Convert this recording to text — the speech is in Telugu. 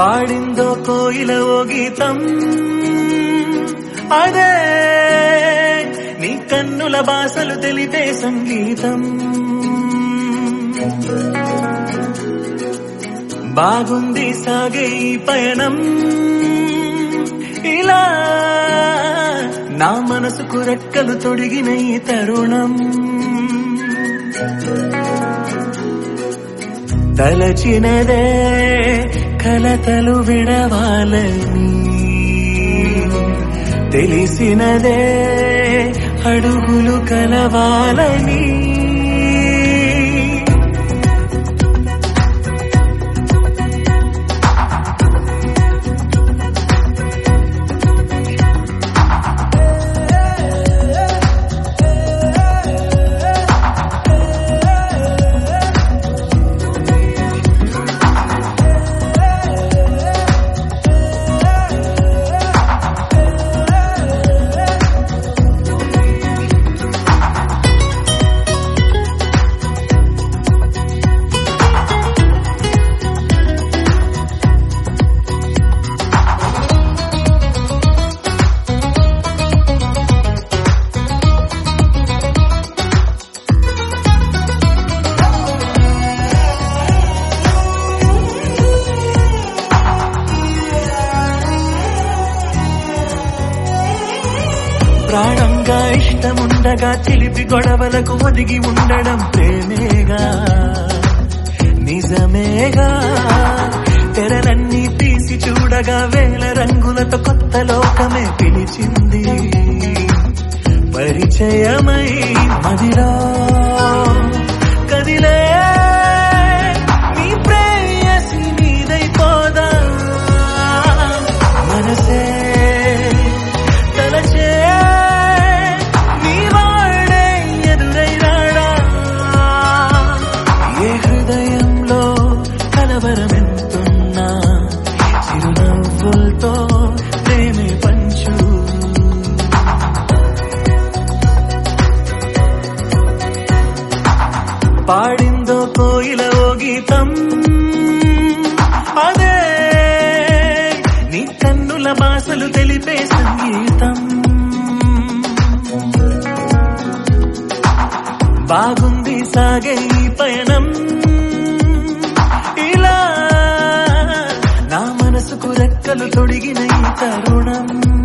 పాడిందో కోయిల ఓ గీతం అదే నీ కన్నుల భాషలు తెలిపే సంగీతం. బాగుంది సాగే ఈ పయనం ఇలా నా మనసుకు రెక్కలు తొడిగిన ఈ తరుణం. తలచినదే కలతలు విడవాలని తెలిసినదే అడుగులు కలవాలని. ప్రాణంగా ఇష్టముండగా చిలిపి గొడవలకు ఒదిగి ఉండడం ప్రేమేగా నిజమేగా. తెరలన్నీ తీసి చూడగా వేల రంగులతో కొత్త లోకమే పిలిచింది పరిచయమై మదిలో కదిలే నీ ప్రేయసి నీదైపోదా మనసే తలచే కలవరమెంతున్నా చిరునవ్వులతో ప్రేమే పంచు. పాడిందో కోయిల ఓ గీతం అదే నీ కన్నుల భాషలు తెలిపే సంగీతం. బాగుంది సాగే ఈ పయనం ఇలా నా మనసుకు రెక్కలు తొడిగిన ఈ తరుణం.